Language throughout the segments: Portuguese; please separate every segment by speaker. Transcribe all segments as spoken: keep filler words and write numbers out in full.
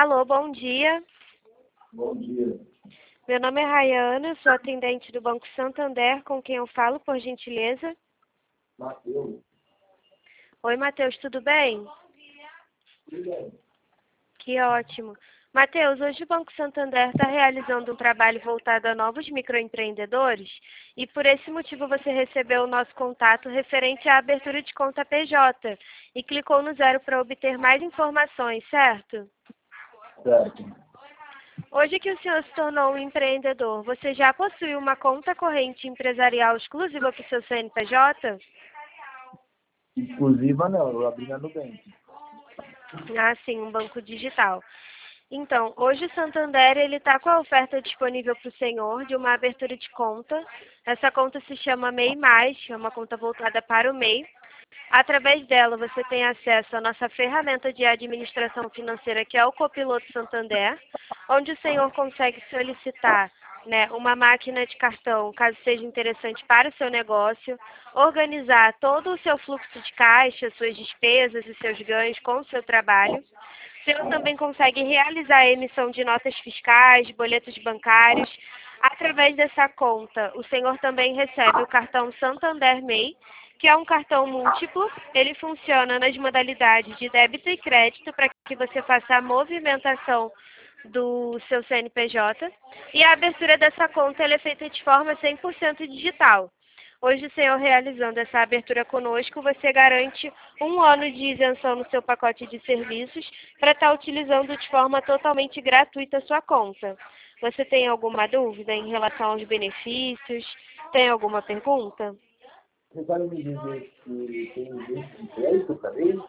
Speaker 1: Alô, bom dia.
Speaker 2: Bom dia.
Speaker 1: Meu nome é Rayana, sou atendente do Banco Santander, com quem eu falo, por gentileza?
Speaker 2: Matheus.
Speaker 1: Oi, Matheus, tudo bem?
Speaker 2: Tudo bem?
Speaker 1: Que ótimo. Matheus, hoje o Banco Santander está realizando um trabalho voltado a novos microempreendedores e por esse motivo você recebeu o nosso contato referente à abertura de conta P J e clicou no zero para obter mais informações, certo?
Speaker 2: Certo.
Speaker 1: Hoje que o senhor se tornou um empreendedor, você já possui uma conta corrente empresarial exclusiva para o seu C N P J?
Speaker 2: Exclusiva não, eu abri na Nubank.
Speaker 1: Ah, sim, um banco digital. Então, hoje o Santander ele está com a oferta disponível para o senhor de uma abertura de conta. Essa conta se chama M E I Mais, é uma conta voltada para o M E I. Através dela, você tem acesso à nossa ferramenta de administração financeira, que é o Copiloto Santander, onde o senhor consegue solicitar, né, uma máquina de cartão, caso seja interessante para o seu negócio, organizar todo o seu fluxo de caixa, suas despesas e seus ganhos com o seu trabalho. O senhor também consegue realizar a emissão de notas fiscais, boletos bancários. Através dessa conta, o senhor também recebe o cartão Santander M E I, que é um cartão múltiplo. Ele funciona nas modalidades de débito e crédito para que você faça a movimentação do seu C N P J. E a abertura dessa conta ela é feita de forma cem por cento digital. Hoje, o senhor realizando essa abertura conosco, você garante um ano de isenção no seu pacote de serviços para estar utilizando de forma totalmente gratuita a sua conta. Você tem alguma dúvida em relação aos benefícios? Tem alguma pergunta?
Speaker 2: Você vai me dizer que tem um jeito de crédito também?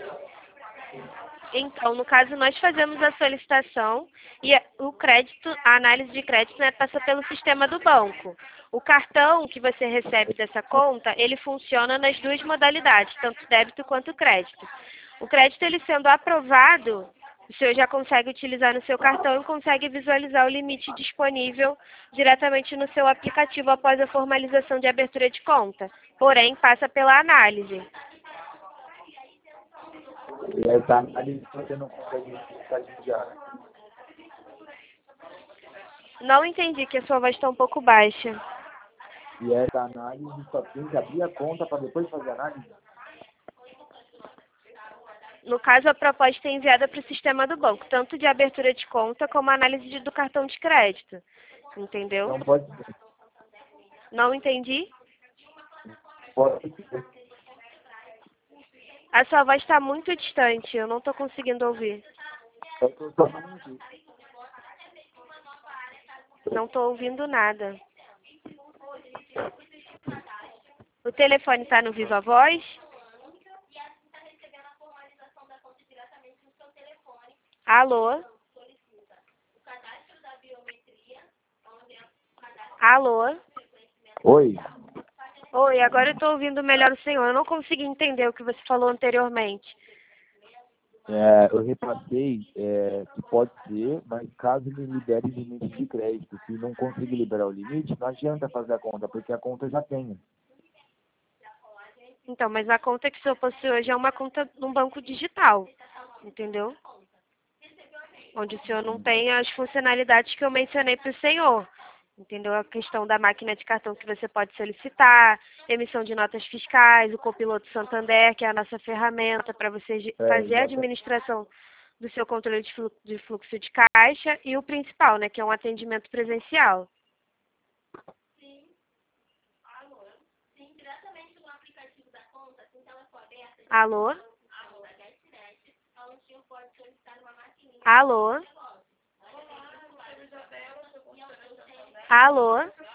Speaker 1: Então, no caso, nós fazemos a solicitação e o crédito, a análise de crédito, né, passa pelo sistema do banco. O cartão que você recebe dessa conta, ele funciona nas duas modalidades, tanto débito quanto crédito. O crédito, ele sendo aprovado, o senhor já consegue utilizar no seu cartão e consegue visualizar o limite disponível diretamente no seu aplicativo após a formalização de abertura de conta. Porém, passa pela análise.
Speaker 2: E essa análise você não consegue ficar de diário.
Speaker 1: Não entendi, que a sua voz está um pouco baixa.
Speaker 2: E essa análise só tem que abrir a conta para depois fazer a análise?
Speaker 1: No caso, a proposta é enviada para o sistema do banco, tanto de abertura de conta como análise de- do cartão de crédito. Entendeu?
Speaker 2: Não pode ser.
Speaker 1: Não entendi?
Speaker 2: Pode ser.
Speaker 1: A sua voz está muito distante, eu não estou conseguindo ouvir.
Speaker 2: Eu tô só falando aqui.
Speaker 1: Não estou ouvindo nada. O telefone está no Viva Voz? Alô? Alô?
Speaker 2: Oi.
Speaker 1: Oi, agora eu estou ouvindo melhor o senhor. Eu não consegui entender o que você falou anteriormente.
Speaker 2: É, eu repassei é, que pode ser, mas caso me libere o limite de crédito, se não conseguir liberar o limite, não adianta fazer a conta, porque a conta eu já tenho.
Speaker 1: Então, mas a conta que o senhor possui hoje é uma conta num banco digital, entendeu? Onde o senhor não tem as funcionalidades que eu mencionei para o senhor. Entendeu? A questão da máquina de cartão que você pode solicitar, emissão de notas fiscais, o Copiloto Santander, que é a nossa ferramenta para você ge-
Speaker 2: É,
Speaker 1: fazer a
Speaker 2: exatamente.
Speaker 1: administração do seu controle de flu- de fluxo de caixa, e o principal, né, que é um atendimento presencial. Alô? Alô? Alô?